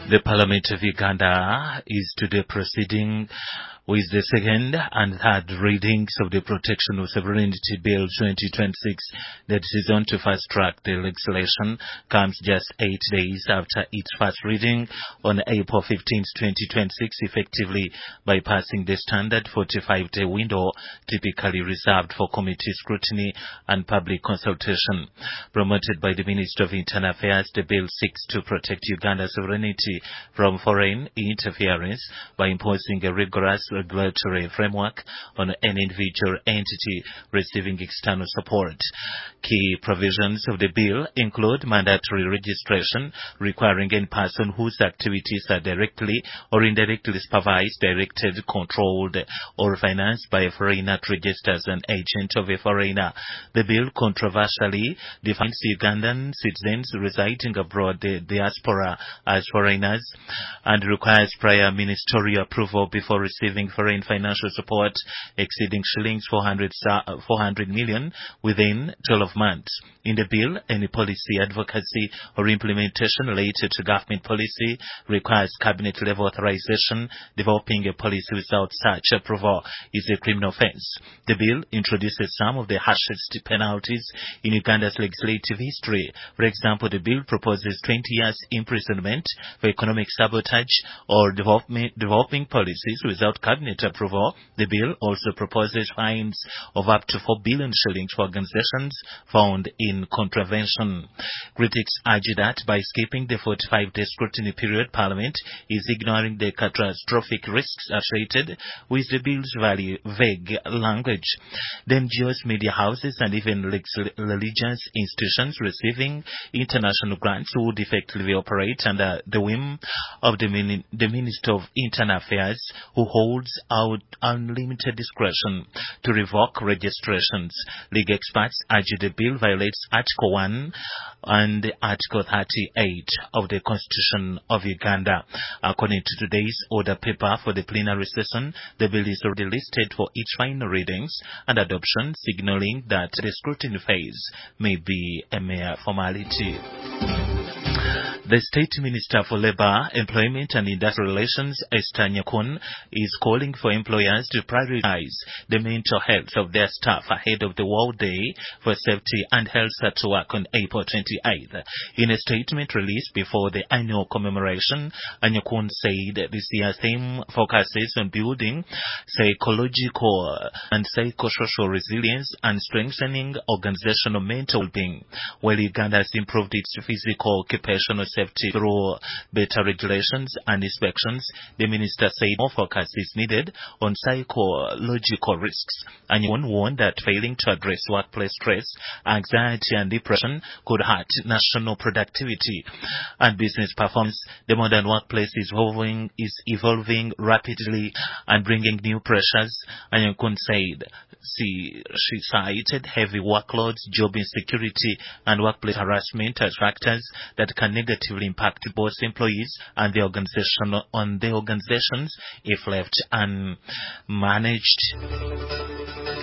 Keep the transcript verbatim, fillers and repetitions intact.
The Parliament of Uganda is today proceeding with the second and third readings of the Protection of Sovereignty Bill twenty twenty-six that is on to fast-track the legislation comes just eight days after its first reading on April fifteenth, twenty twenty-six, effectively bypassing the standard forty-five day window typically reserved for committee scrutiny and public consultation. Promoted by the Minister of Internal Affairs, the bill seeks to protect Uganda's sovereignty from foreign interference by imposing a rigorous regulatory framework on an individual entity receiving external support. Key provisions of the bill include mandatory registration requiring any person whose activities are directly or indirectly supervised, directed, controlled, or financed by a foreigner to register as an agent of a foreigner. The bill controversially defines Ugandan citizens residing abroad, the diaspora, as foreigners and requires prior ministerial approval before receiving foreign financial support exceeding shillings four hundred million within twelve months. In the bill, any policy, advocacy, or implementation related to government policy requires cabinet-level authorization. Developing a policy without such approval is a criminal offense. The bill introduces some of the harshest penalties in Uganda's legislative history. For example, the bill proposes twenty years imprisonment for economic sabotage or developing policies without cabinet approval. The bill also proposes fines of up to four billion shillings for organizations found in contravention. Critics argue that by skipping the forty-five day scrutiny period, Parliament is ignoring the catastrophic risks associated with the bill's value, vague language. The N G Os, media houses, and even religious institutions receiving international grants would effectively operate under the whim of the, min- the Minister of Internal Affairs, who holds out unlimited discretion to revoke registrations. Legal experts argue the bill violates Article one and Article thirty-eight of the Constitution of Uganda. According to today's order paper for the plenary session, the bill is already listed for its final readings and adoption, signaling that the scrutiny phase may be a mere formality. The State Minister for Labour, Employment and Industrial Relations, Esther Nyakun, is calling for employers to prioritize the mental health of their staff ahead of the World Day for Safety and Health at Work on April twenty-eighth. In a statement released before the annual commemoration, Nyakun said this year's theme focuses on building psychological and psychosocial resilience and strengthening organizational mental well-being, while Uganda has improved its physical occupational safety through better regulations and inspections. The minister said more focus is needed on psychological risks, and he warned that failing to address workplace stress, anxiety, and depression could hurt national productivity and business performance. The modern workplace is evolving, is evolving rapidly and bringing new pressures. And Nyakun said she, she cited heavy workloads, job insecurity, and workplace harassment as factors that can negatively impact both employees and the organization on the organizations if left unmanaged.